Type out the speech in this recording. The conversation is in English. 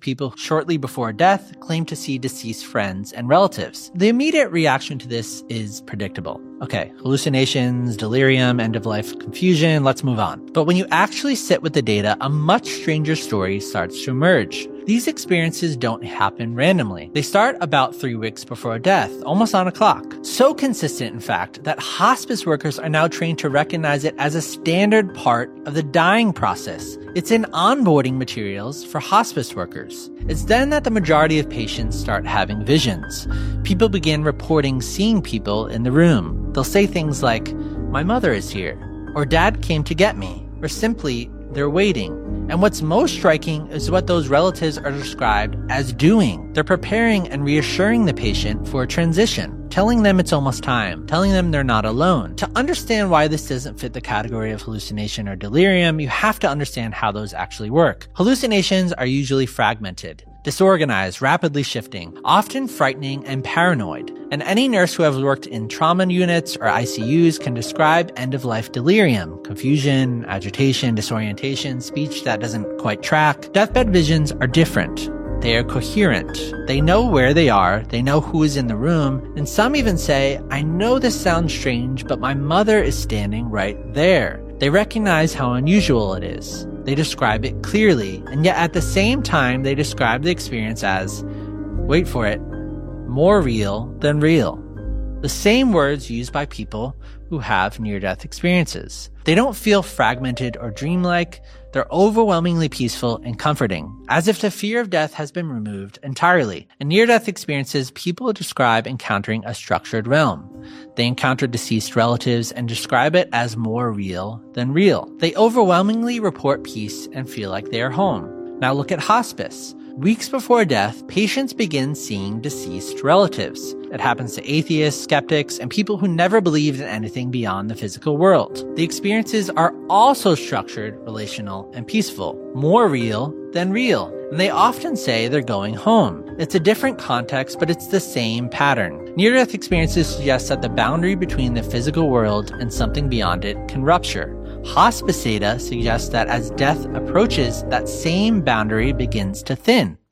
people shortly before death claim to see deceased friends and relatives. The immediate reaction to this is predictable. Okay, hallucinations, delirium, end-of-life confusion, let's move on. But when you actually sit with the data, a much stranger story starts to emerge. These experiences don't happen randomly. They start about 3 weeks before death, almost on a clock. So consistent, in fact, that hospice workers are now trained to recognize it as a standard part of the dying process. It's in onboarding materials for hospice workers. It's then that the majority of patients start having visions. People begin reporting seeing people in the room. They'll say things like, "My mother is here," or "Dad came to get me," or simply, "They're waiting." And what's most striking is what those relatives are described as doing. They're preparing and reassuring the patient for a transition, telling them it's almost time, telling them they're not alone. To understand why this doesn't fit the category of hallucination or delirium, you have to understand how those actually work. Hallucinations are usually fragmented, disorganized, rapidly shifting, often frightening and paranoid. And any nurse who has worked in trauma units or ICUs can describe end-of-life delirium, confusion, agitation, disorientation, speech that doesn't quite track. Deathbed visions are different. They are coherent. They know where they are, they know who is in the room, and some even say, "I know this sounds strange, but my mother is standing right there." They recognize how unusual it is. They describe it clearly, and yet at the same time, they describe the experience as, wait for it, more real than real. The same words used by people who have near-death experiences. They don't feel fragmented or dreamlike. They're overwhelmingly peaceful and comforting, as if the fear of death has been removed entirely. In near-death experiences, people describe encountering a structured realm. They encounter deceased relatives and describe it as more real than real. They overwhelmingly report peace and feel like they are home. Now look at hospice. Weeks before death, patients begin seeing deceased relatives. It happens to atheists, skeptics, and people who never believed in anything beyond the physical world. The experiences are also structured, relational, and peaceful, more real than real. And they often say they're going home. It's a different context, but it's the same pattern. Near-death experiences suggest that the boundary between the physical world and something beyond it can rupture. Hospice data suggests that as death approaches, that same boundary begins to thin.